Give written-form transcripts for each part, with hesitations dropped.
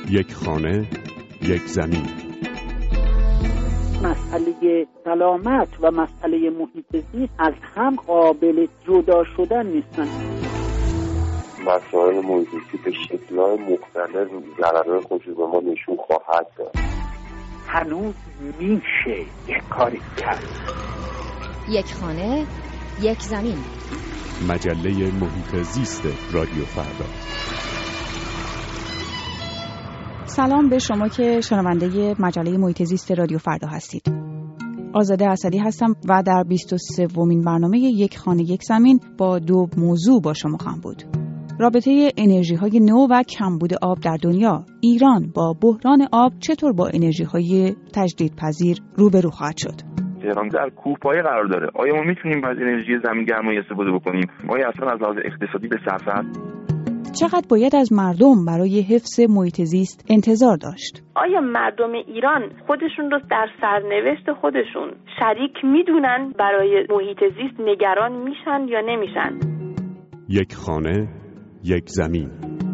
یک خانه، یک زمین. مسئله سلامت و مسئله محیط زیست از هم قابل جدا شدن نیستن. مسائل محیط زیستی به شکل‌های مختلف ضررهای خودش به ما نشون خواهد داد. هنوز میشه یک کاری کرد. یک خانه، یک زمین. مجله محیط زیست رادیو فردا. سلام به شما که شنونده مجله محیط زیست رادیو فردا هستید. آزاده اسدی هستم و در 23مین برنامه یک خانه یک زمین با دو موضوع با شما خواهم بود. رابطه انرژی‌های نو و کمبود آب در دنیا. ایران با بحران آب چطور با انرژی‌های تجدیدپذیر روبرو خواهد شد؟ تهران در کوهپایه قرار داره. آیا ما میتونیم از انرژی زمین‌گرمایی استفاده بکنیم؟ آیا اصلا از لحاظ اقتصادی به صرفه است؟ چقدر باید از مردم برای حفظ محیط زیست انتظار داشت؟ آیا مردم ایران خودشون رو در سرنوشت خودشون شریک میدونن برای محیط زیست نگران میشن یا نمیشن؟ یک خانه، یک زمین.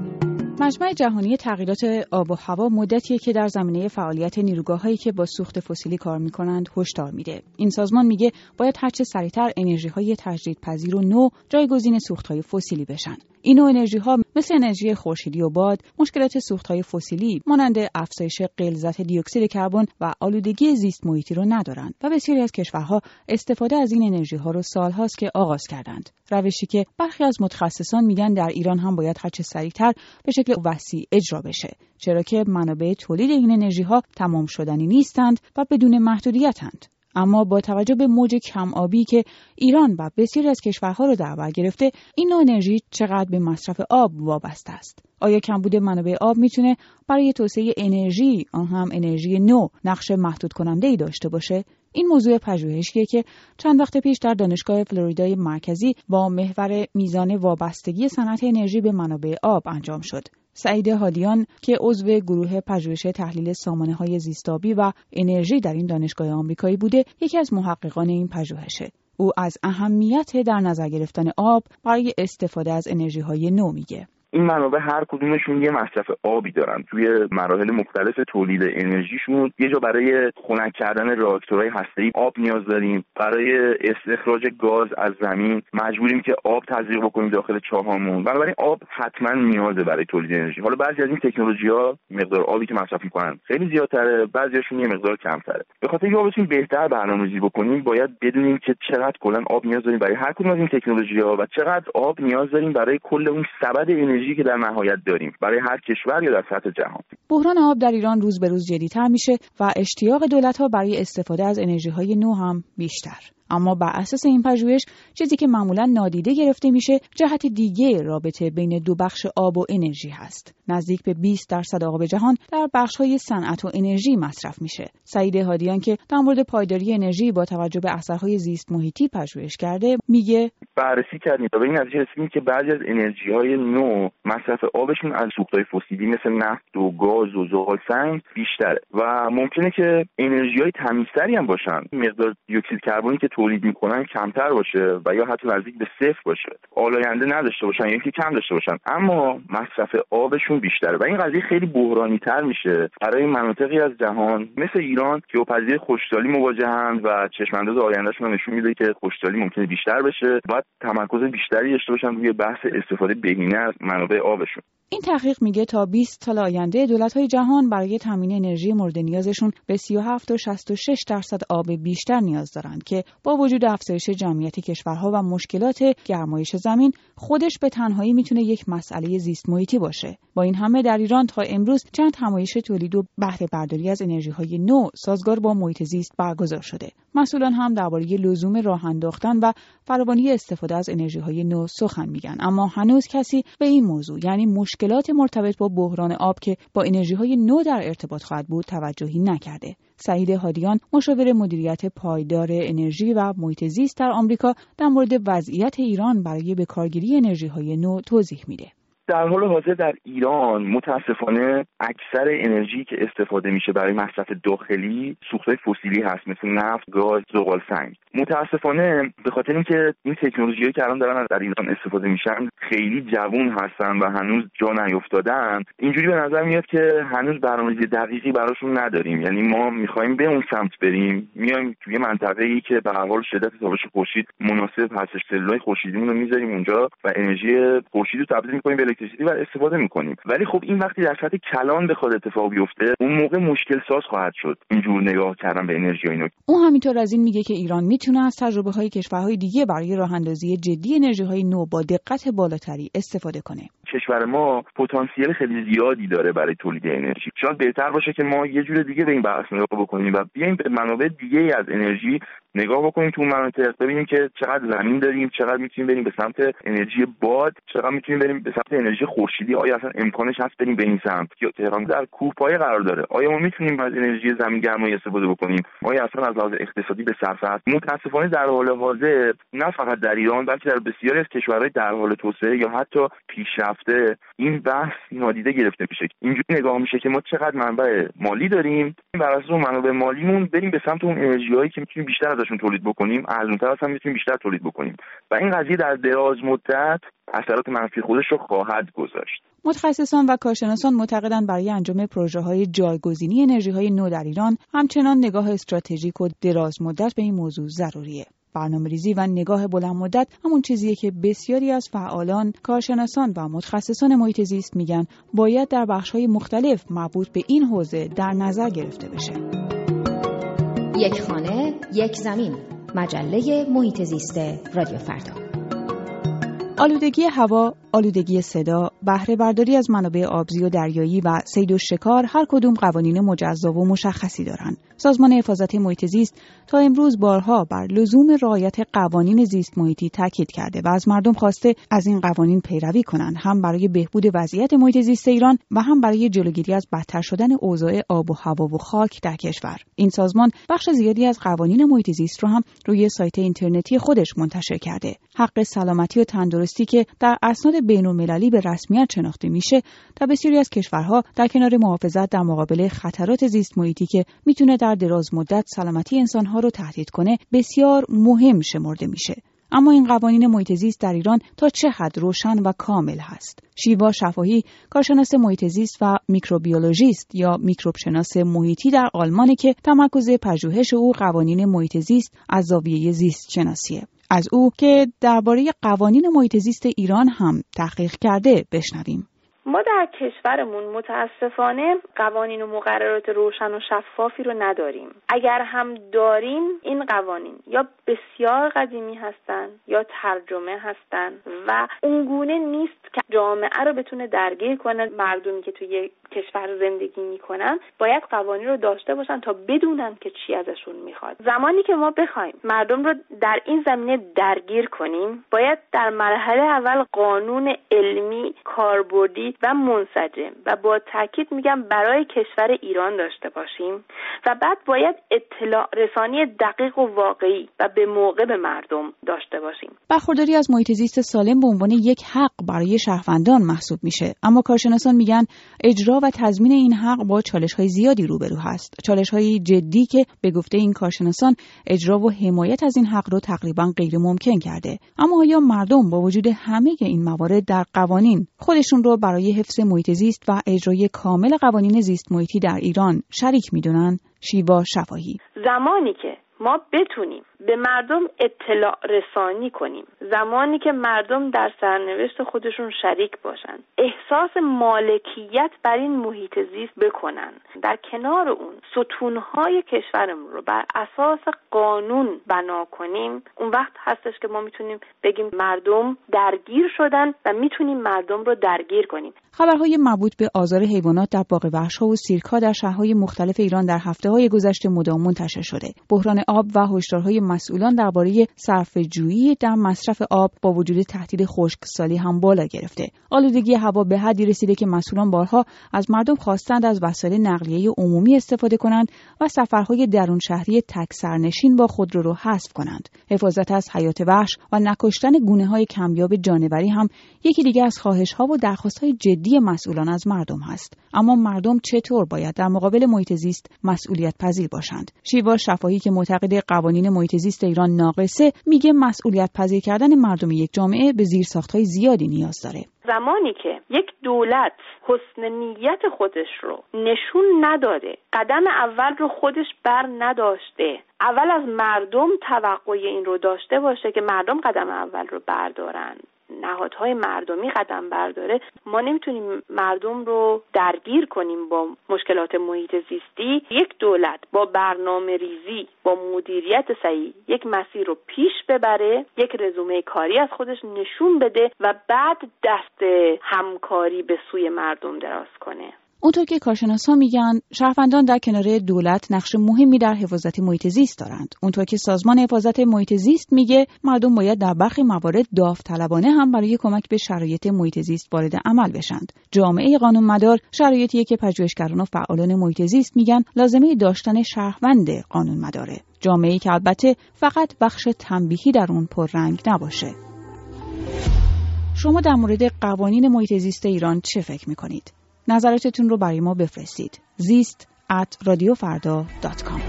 مجمع جهانی تغییرات آب و هوا مدتیه که در زمینه فعالیت نیروگاه‌هایی که با سوخت فسیلی کار می‌کنند هشدار میده. این سازمان میگه باید هرچه سریعتر انرژی‌های تجدیدپذیر و نو جایگزین سوخت‌های فسیلی بشن. این نوع انرژی‌ها مثل انرژی خورشیدی و باد مشکلات سوخت‌های فسیلی مانند افزایش غلظت دی اکسید کربن و آلودگی زیست محیطی رو ندارند و بسیاری از کشورها استفاده از این انرژی‌ها رو سال‌هاست که آغاز کردند. روشی که برخی از متخصصان میگن در ایران هم باید هرچه سریعتر به شکل وسیع اجرا بشه، چرا که منابع تولید این انرژی‌ها تمام شدنی نیستند و بدون محدودیتند. اما با توجه به موج کم آبی که ایران و بسیاری از کشورها رو در بر گرفته، این نوع انرژی چقدر به مصرف آب وابسته است؟ آیا کمبود منابع آب میتونه برای توسعه انرژی، آن هم انرژی نو، نقش محدود کننده‌ای داشته باشه؟ این موضوع پژوهشیه که چند وقت پیش در دانشگاه فلوریدای مرکزی با محور میزان وابستگی صنعت انرژی به منابع آب انجام شد. سعید هادیان که عضو گروه پژوهش تحلیل سامانه‌های زیستابی و انرژی در این دانشگاه آمریکایی بوده، یکی از محققان این پژوهشه. او از اهمیت در نظر گرفتن آب برای استفاده از انرژی‌های نو میگه. این منابع هر کدومشون یه مصرف آبی دارن. توی مراحل مختلف تولید انرژیشون یه جا برای خنک کردن راکتورهای هسته‌ای آب نیاز داریم. برای استخراج گاز از زمین مجبوریم که آب تزریق بکنیم داخل چاهامون. بنابراین آب حتما نیازه برای تولید انرژی. حالا بعضی از این تکنولوژی‌ها مقدار آبی که مصرف می‌کنن خیلی زیادتره، بعضیاشون یه مقدار کمتره. به خاطر اینکه آبتون بهتر برنامه‌ریزی بکنیم، باید بدونیم که چقدر کلاً آب نیاز داریم برای هر کدوم از این تکنولوژی‌ها و چقدر آب نیاز داریم برای کل اون سبد انرژی که در نهایت داریم برای هر کشور یا در سطح جهان. بحران آب در ایران روز به روز جدی‌تر میشه و اشتیاق دولت‌ها برای استفاده از انرژی‌های نو هم بیشتر. اما بر اساس این پژوهش چیزی که معمولاً نادیده گرفته میشه جهت دیگه رابطه بین دو بخش آب و انرژی هست. نزدیک به 20% آب جهان در بخش‌های صنعت و انرژی مصرف میشه. سعید هادیان که در مورد پایداری انرژی با توجه به اثرهای زیست محیطی پژوهش کرده میگه بررسی کردیم و به این نتیجه رسیدیم که بعضی از انرژی‌های نو مصرف آبشون از سوخت‌های فسیلی مثل نفت و گاز و زغال سنگ بیشتره و ممکنه که انرژی‌های تمیزتری هم باشن. مقدار دی اکسید کربنی که تولید میکنن کمتر باشه و یا حتی نزدیک به صفر باشه، آلاینده نداشته باشن یا اینکه کم داشته باشن، اما مصرف آبشون بیشتره و این قضیه خیلی بحرانی تر میشه برای مناطقی از جهان مثل ایران که با پدیده خشکسالی مواجهند و چشم‌انداز آیندهشون نشون میده که خشکسالی ممکنه بیشتر بشه، باید تمرکز بیشتری داشته باشن روی بحث استفاده بهینه از منابع آبشون. این تحقیق میگه تا 20 سال آینده دولت‌های جهان برای تامین انرژی مورد نیازشون به 37 تا 66% آب بیشتر نیاز دارند که با وجود افزایش جمعیت کشورها و مشکلات گرمایش زمین خودش به تنهایی میتونه یک مسئله زیست محیطی باشه. با این همه در ایران تا امروز چند همایش تولید و بهره برداری از انرژی‌های نو سازگار با محیط زیست برگزار شده. مسئولان هم درباره لزوم راه انداختن و فراوانی استفاده از انرژی‌های نو سخن میگن، اما هنوز کسی به این موضوع یعنی مشکلات مرتبط با بحران آب که با انرژی‌های نو در ارتباط خواهد بود توجهی نکرده. سعید هادیان مشاور مدیریت پایدار انرژی و محیط زیست در آمریکا در مورد وضعیت ایران برای بکارگیری انرژی‌های نو توضیح میده. در حال حاضر در ایران متاسفانه اکثر انرژی که استفاده میشه برای مصرف داخلی سوختهای فسیلی هست، مثل نفت، گاز، زغال سنگ. متاسفانه به خاطر اینکه این تکنولوژیایی که الان دارن در ایران استفاده میشن خیلی جوون هستن و هنوز جا نیافتادن، اینجوری به نظر میاد که هنوز برنامه‌ریزی دقیقی براشون نداریم. یعنی ما میخوایم به اون سمت بریم، میایم توی منطقه‌ای که به هر حال شدت تابش خورشید مناسب هستش، سلولای خورشیدیمون رو میذاریم اونجا و انرژی خورشید رو تبدیل می‌کنیم به الکتریسیته و استفاده می‌کنیم. ولی خب این وقتی در سطح کلان بخواد اتفاق بیفته، اون موقع مشکل ساز خواهد شد اینجور نگاه کردن به انرژی اینا. اون همینطور از این میگه که ایران میتونه از تجربه‌های کشورهای دیگه برای راه‌اندازی جدی انرژی‌های نو با دقت بالاتری استفاده کنه. کشور ما پتانسیل خیلی زیادی داره برای تولید انرژی. شاید بهتر باشه که ما یه جور دیگه به این بحث نگاه بکنیم و بیایم به منابع دیگه از انرژی نگاه بکنیم تو مناطق، ببینیم که چقدر زمین داریم، چقدر میتونیم بریم به سمت انرژی باد، چقدر میتونیم بریم به سمت انرژی خورشیدی. آیا اصلا امکانش هست بریم به این سمت؟ یا تهران در کوهپایه قرار داره، آیا ما میتونیم از انرژی زمین گرمایی استفاده بکنیم؟ آیا اصلا از لحاظ اقتصادی به صرفه است؟ متاسفانه در حال حاضر نه فقط در ایران بلکه در بسیاری از کشورهای در حال توسعه یا حتی پیشرفته این بحث نادیده گرفته میشه. اینجوری نگاه میشه که ما چقدر منبع مالی داریم، بر اساس اون منابع مالیمون بریم به سمت اون انرژیایی که میتونیم بیشتر ازشون تولید بکنیم، ارزان‌تر هم میتونیم بیشتر تولید بکنیم و این قضیه در دراز مدت اثرات منفی خودش رو خواهد گذاشت. متخصصان و کارشناسان معتقدند برای انجام پروژه‌های جایگزینی انرژی‌های نو در ایران همچنان نگاه استراتژیک و دراز مدت به این موضوع ضروریه. برنامه‌ریزی و نگاه بلند مدت همون چیزیه که بسیاری از فعالان، کارشناسان و متخصصان محیط زیست میگن باید در بخش‌های مختلف مربوط به این حوزه در نظر گرفته بشه. یک خانه، یک زمین. مجله محیط زیست رادیو فردا. آلودگی هوا، آلودگی صدا، بهره برداری از منابع آبزی و دریایی و صید و شکار هر کدوم قوانین مجزا و مشخصی دارند. سازمان حفاظت محیط زیست تا امروز بارها بر لزوم رعایت قوانین زیست محیطی تاکید کرده و از مردم خواسته از این قوانین پیروی کنند، هم برای بهبود وضعیت محیط زیست ایران و هم برای جلوگیری از بدتر شدن اوضاع آب و هوا و خاک در کشور. این سازمان بخش زیادی از قوانین محیط زیست رو هم روی سایت اینترنتی خودش منتشر کرده. حق سلامتی و تندرستی که در اسناد بین‌المللی به رسمیت شناخته میشه، در بسیاری از کشورها در کنار محافظت در مقابل خطرات زیست محیطی که میتونه در دراز مدت سلامتی انسانها رو تهدید کنه، بسیار مهم شمرده میشه. اما این قوانین محیط زیست در ایران تا چه حد روشن و کامل هست؟ شیوا شفاهی، کارشناس محیط زیست و میکروبیولوژیست یا میکروبشناس محیطی در آلمان که تمرکز پژوهش او قوانین محیط زیست از زاویه زیست شناسیه. از او که درباره قوانین محیط زیست ایران هم تحقیق کرده بشنویم. ما در کشورمون متاسفانه قوانین و مقررات روشن و شفافی رو نداریم. اگر هم داریم این قوانین یا بسیار قدیمی هستن یا ترجمه هستن و اونگونه نیست که جامعه رو بتونه درگیر کنه. مردمی که توی کشور زندگی میکنن باید قوانین رو داشته باشن تا بدونن که چی ازشون میخواد. زمانی که ما بخوایم مردم رو در این زمینه درگیر کنیم، باید در مرحله اول قانون علمی، کاربردی و منسجم و با تاکید میگم برای کشور ایران داشته باشیم و بعد باید اطلاع رسانی دقیق و واقعی و به موقع به مردم داشته باشیم. برخورداری از محیط زیست سالم به عنوان یک حق برای شهروندان محسوب میشه، اما کارشناسان میگن اجرا و تضمین این حق با چالش‌های زیادی روبرو هست. چالش‌های جدی که به گفته این کارشناسان اجرا و حمایت از این حق رو تقریباً غیر ممکن کرده. اما آیا مردم با وجود همه این موارد در قوانین خودشون رو برای حفظ محیط زیست و اجرای کامل قوانین زیست محیطی در ایران شریک میدونن؟ شیوا شفاهی: زمانی که ما بتونیم به مردم اطلاع رسانی کنیم، زمانی که مردم در سرنوشت خودشون شریک باشن، احساس مالکیت بر این محیط زیست بکنن، در کنار اون ستونهای کشورمون رو بر اساس قانون بنا کنیم، اون وقت هستش که ما میتونیم بگیم مردم درگیر شدن و میتونیم مردم رو درگیر کنیم. خبرهای مربوط به آزار حیوانات در باغ وحش‌ها و سیرک‌ها در شهرهای مختلف ایران در هفته‌های گذشته مدام منتشر شده. بحران آب و هشدارهای مسئولان درباره صرفه‌جویی در مصرف آب با وجود تهدید خشکسالی هم بالا گرفته. آلودگی هوا به حدی رسیده که مسئولان بارها از مردم خواستند از وسایل نقلیه عمومی استفاده کنند و سفرهای درون شهری تک سرنشین با خودرو رو حذف کنند. حفاظت از حیات وحش و نکشتن گونه‌های کمیاب جانوری هم یکی دیگه از خواهش‌ها و درخواست‌های جدی مسئولان از مردم هست. اما مردم چطور باید در مقابل محیط زیست مسئولیت پذیر باشند؟ شیوا شفاهی که معتقد قوانین محیط زیست ایران ناقصه، میگه مسئولیت پذیر کردن مردم یک جامعه به زیرساخت‌های زیادی نیاز داره. زمانی که یک دولت حسن نیت خودش رو نشون نداده، قدم اول رو خودش بر نداشته، اول از مردم توقع این رو داشته باشه که مردم قدم اول رو بردارن، نهادهای مردمی قدم برداره، ما نمیتونیم مردم رو درگیر کنیم با مشکلات محیط زیستی. یک دولت با برنامه ریزی، با مدیریت صحیح یک مسیر رو پیش ببره، یک رزومه کاری از خودش نشون بده و بعد دست همکاری به سوی مردم دراز کنه. اونطور که کارشناسا میگن شهروندان در کنار دولت نقش مهمی در حفاظت محیط زیست دارند. اونطور که سازمان حفاظت محیط زیست میگه مردم باید در برخی موارد داوطلبانه هم برای کمک به شرایط محیط زیست وارد عمل بشند. جامعه قانونمدار شرایطیه که پژوهشگران و فعالان محیط زیست میگن لازمه داشتن شهروند قانونمداره. جامعه‌ای که البته فقط بخش تنبیهی در اون پررنگ نباشه. شما در مورد قوانین محیط زیست ایران چه فکر میکنید؟ نظراتتون رو برای ما بفرستید. زیست@radiofarda.com